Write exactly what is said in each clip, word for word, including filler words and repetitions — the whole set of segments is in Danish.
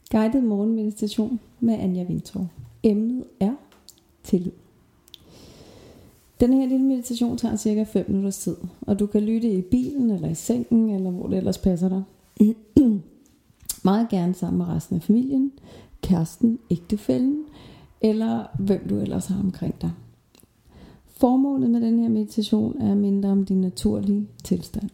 Guided morgenmeditation med Anja Vintorv. Emnet er tillid. Den her lille meditation tager cirka fem minutters tid, og du kan lytte i bilen eller i sengen, eller hvor det ellers passer dig. Meget gerne sammen med resten af familien, kæresten, ægtefællen, eller hvem du ellers har omkring dig. Formålet med den her meditation er at minde dig om din naturlige tilstand.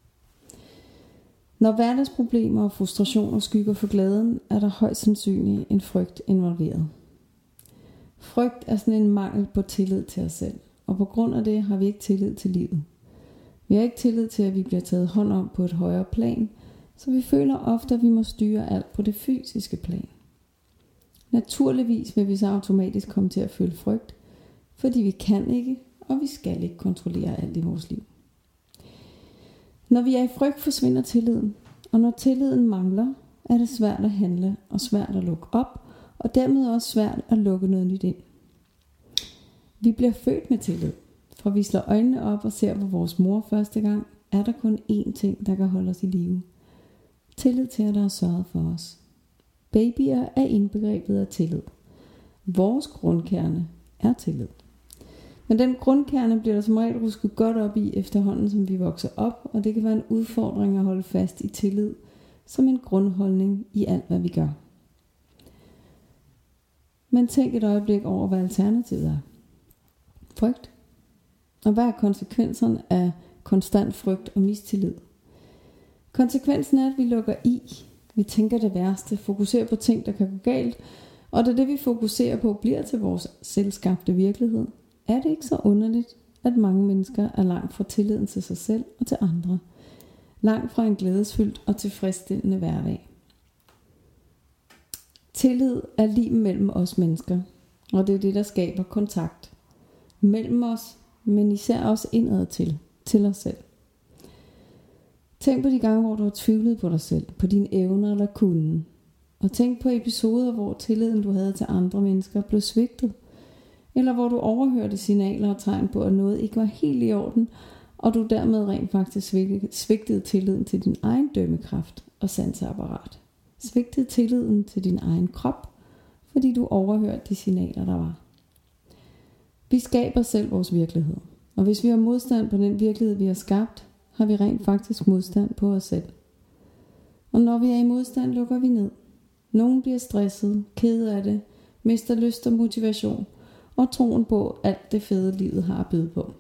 Når hverdagsproblemer og frustrationer skygger for glæden, er der højst sandsynligt en frygt involveret. Frygt er sådan en mangel på tillid til os selv, og på grund af det har vi ikke tillid til livet. Vi har ikke tillid til, at vi bliver taget hånd om på et højere plan, så vi føler ofte, at vi må styre alt på det fysiske plan. Naturligvis vil vi så automatisk komme til at føle frygt, fordi vi kan ikke, og vi skal ikke kontrollere alt i vores liv. Når vi er i frygt, forsvinder tilliden, og når tilliden mangler, er det svært at handle og svært at lukke op, og dermed også svært at lukke noget nyt ind. Vi bliver født med tillid. Fra vi slår øjnene op og ser på vores mor første gang, er der kun én ting, der kan holde os i live. Tillid til, at der er sørget for os. Babyer er indbegrebet af tillid. Vores grundkerne er tillid. Men den grundkerne bliver der som regel rusket godt op i efterhånden, som vi vokser op, og det kan være en udfordring at holde fast i tillid som en grundholdning i alt, hvad vi gør. Men tænk et øjeblik over, hvad alternativet er. Frygt. Og hvad er konsekvenserne af konstant frygt og mistillid? Konsekvensen er, at vi lukker i. Vi tænker det værste, fokuserer på ting, der kan gå galt, og da det vi fokuserer på bliver til vores selvskabte virkelighed, er det ikke så underligt, at mange mennesker er langt fra tilliden til sig selv og til andre. Langt fra en glædesfyldt og tilfredsstillende hverdag. Tillid er lim mellem os mennesker, og det er det, der skaber kontakt. Mellem os, men især også indad til, til os selv. Tænk på de gange, hvor du har tvivlet på dig selv, på dine evner eller kunden. Og tænk på episoder, hvor tilliden, du havde til andre mennesker, blev svigtet. Eller hvor du overhørte signaler og tegn på, at noget ikke var helt i orden, og du dermed rent faktisk svigtede tilliden til din egen dømmekraft og sanseapparat. Svigtede tilliden til din egen krop, fordi du overhørte de signaler, der var. Vi skaber selv vores virkelighed, og hvis vi har modstand på den virkelighed, vi har skabt, har vi rent faktisk modstand på os selv. Og når vi er i modstand, lukker vi ned. Nogen bliver stresset, ked af det, mister lyst og motivation, og troen på alt det fede livet har at byde på.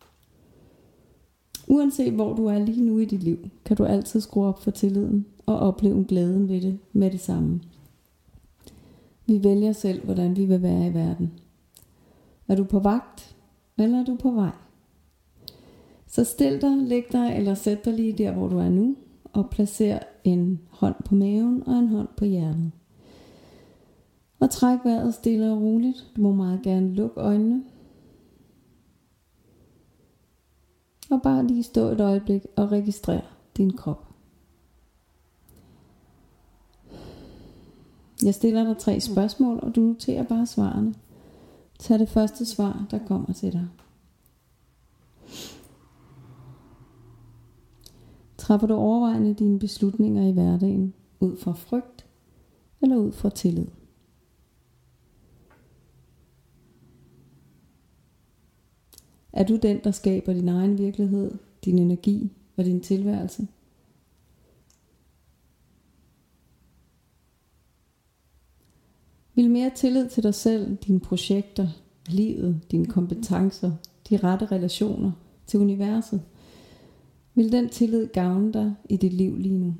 Uanset hvor du er lige nu i dit liv, kan du altid skrue op for tilliden og opleve glæden ved det med det samme. Vi vælger selv, hvordan vi vil være i verden. Er du på vagt, eller er du på vej? Så stil dig, læg dig eller sæt dig lige der, hvor du er nu, og placer en hånd på maven og en hånd på hjertet. Og træk vejret stille og roligt. Du må meget gerne lukke øjnene. Og bare lige stå et øjeblik og registrere din krop. Jeg stiller dig tre spørgsmål, og du noterer bare svarene. Tag det første svar, der kommer til dig. Træffer du overvejende dine beslutninger i hverdagen ud fra frygt eller ud fra tillid? Er du den, der skaber din egen virkelighed, din energi og din tilværelse? Vil mere tillid til dig selv, dine projekter, livet, dine kompetencer, de rette relationer til universet? Vil den tillid gavne dig i dit liv lige nu?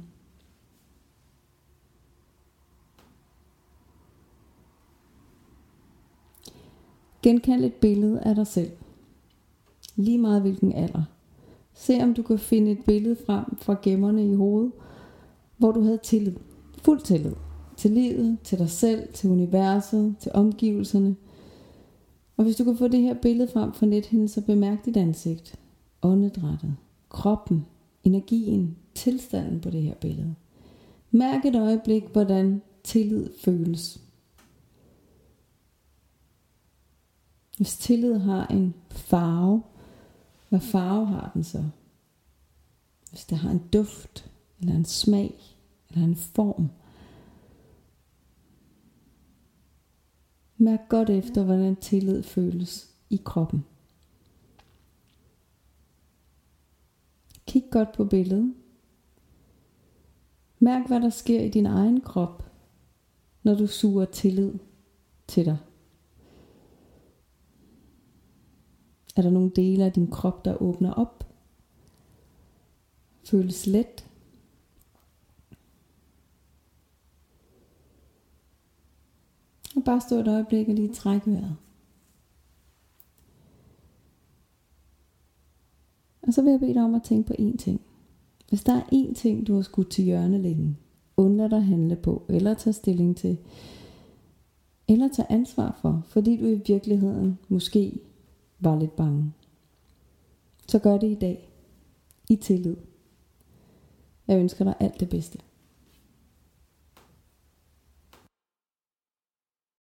Genkald et billede af dig selv. Lige meget hvilken alder. Se om du kan finde et billede frem fra gemmerne i hovedet, hvor du havde tillid. Fuld tillid. Til livet, til dig selv, til universet, til omgivelserne. Og hvis du kan få det her billede frem fra nethinden, så bemærk dit ansigt, åndedrættet, kroppen, energien, tilstanden på det her billede. Mærk et øjeblik, hvordan tillid føles. Hvis tillid har en farve, hvad farve har den så? Hvis det har en duft, eller en smag, eller en form. Mærk godt efter, hvordan tillid føles i kroppen. Kig godt på billedet. Mærk, hvad der sker i din egen krop, når du suger tillid til dig. Er der nogle dele af din krop, der åbner op? Føles let? Og bare stå et øjeblik og lige trække vejret. Og så vil jeg bede dig om at tænke på én ting. Hvis der er én ting, du har skudt til hjørne længe, undlad dig at handle på, eller tage stilling til, eller tage ansvar for, fordi du i virkeligheden måske var lidt bange, så gør det i dag. I tillid. Jeg ønsker dig alt det bedste.